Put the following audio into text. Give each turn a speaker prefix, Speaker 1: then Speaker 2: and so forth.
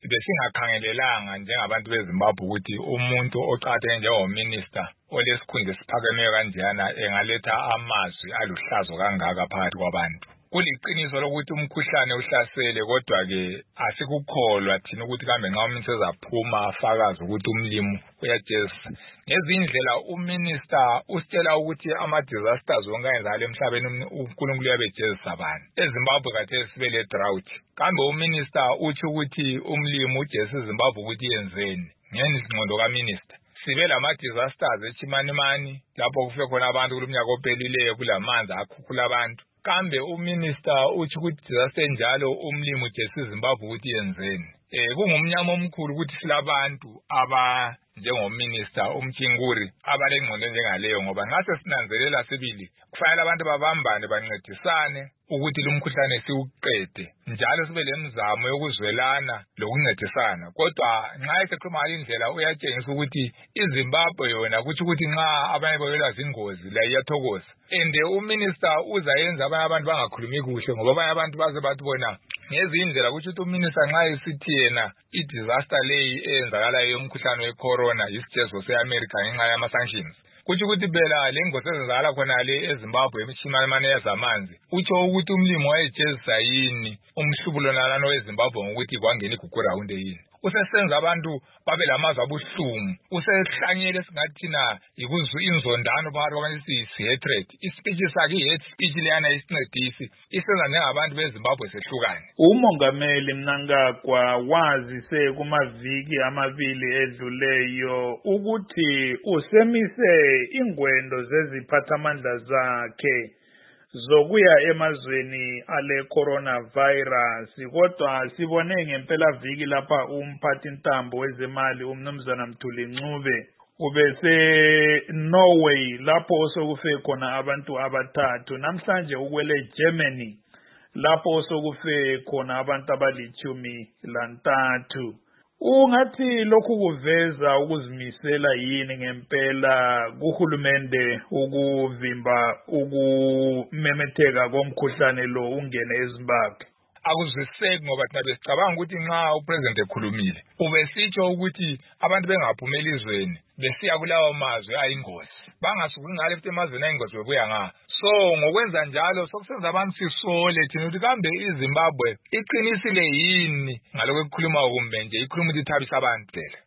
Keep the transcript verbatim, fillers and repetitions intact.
Speaker 1: besingakhangelelanga njengabantu beZimbabwe ukuthi umuntu oqhatheke njengominister olesikhundla esiphakeme kanjena engaletha amazwi aluhlazo kangaka phakathi kwabantu. Kuliqiniso lokuthi umkhuhlane uhlasele, kodwa ke asikukholwa thina ukuthi kambe nxa umuntu ezaphuma afakaze ukuthi umlimo uyajezisa. Ngezindlela uminister usitshela ukuthi ama-disasters wonke ayenzakala emhlabeni uNkulunkulu uyabejezisa abantu. EZimbabwe khathesi sibe le-drought. Kambe uminister utsho ukuthi umlimo ujezisa iZimbabwe ukuthi yenzeni? Ngengqondo kaminister. Sibe lama-disasters eChimanimani lapho kufike khona abantu kulomnyaka ophelileyo kulamanzi akhukhula abantu. Kambe uminister uthi ukuthi disaster enjalo umlimo ujezisa iZimbabwe ukuthi yenzeni? Eh kungumnyama omkhulu ukuthi silabantu aba njengominister uMchinguri abalengqondo njengaleyo, ngoba ngase sinanzelela sibili kufanele abantu babambane bancedisane ukuthi lumkhuhlane siuqede, njalo sibe lemizamo yokuzwelana lokuncedisana. Kodwa nxa esekhuluma indlela uyatshengisa ukuthi iZimbabwe yona kuthi ukuthi nxa abanye bawela zingozi la iyathokoza. Ende uminister uzayenza abanye abantu bangakhulumi kuhle ngoba abanye abantu baze bathi bona ngezindlela kuthi ukuthi uminister nxa esithi yena i-disaster leyi eyenzakalayo yomkhuhlane we-corona yisijezo se-America ngenxa yama-sanctions. Kuthi ukuthi phela lengozi ezenzakala khona le eZimbabwe eMchimanimani yezamanzi utsho ukuthi umlimo wayejezisa yini umhlubulo nalano weZimbabwe ngokuthi kwangena iguguraunde yini. Usesenza abantu babe lamazwi abuhlungu, usehlanyele singathina ikuzwa inzondano phakathi kwabantu sithi hatred. Ispeech sakhe i-hate speech leyana isincedisi isenza njengabantu beZimbabwe sehlukane.
Speaker 2: Umongameli Mnangagwa wazise kumaviki amabili edluleyo ukuthi usemise ingwendo zeziphathamandla zakhe zokuya emazweni ale coronavirus, kodwa sibone ngempela viki lapha umphathi ntambo wezemali umnumzana Mthuli Ncube ubese Norway lapho sokufe khona abantu abathathu, namhlanje ukwele Germany lapho sokufe khona abantu abalichumi lantathu. Ungathi lokhu kuveza ukuzimisela yini ngempela kuhulumende ukuvimba ukumemetheka komkhuhlane lo ungene eZimbabwe?
Speaker 1: Akuzwiseki ngoba thina besicabanga ukuthi nxa upresident ekhulumile ubesitsho ukuthi abantu bengaphumeli izweni besiya kulawo mazwe ayingozi, bangasuki ngale futhi emazweni ayingozi bebuya nga. So ngokwenza njalo sokusenza abantu sisole thina ukuthi kambe iZimbabwe iqinisile yini ngalokho ekukhuluma kumbe nje ikhuluma ukuthi ithabisa abantu phela.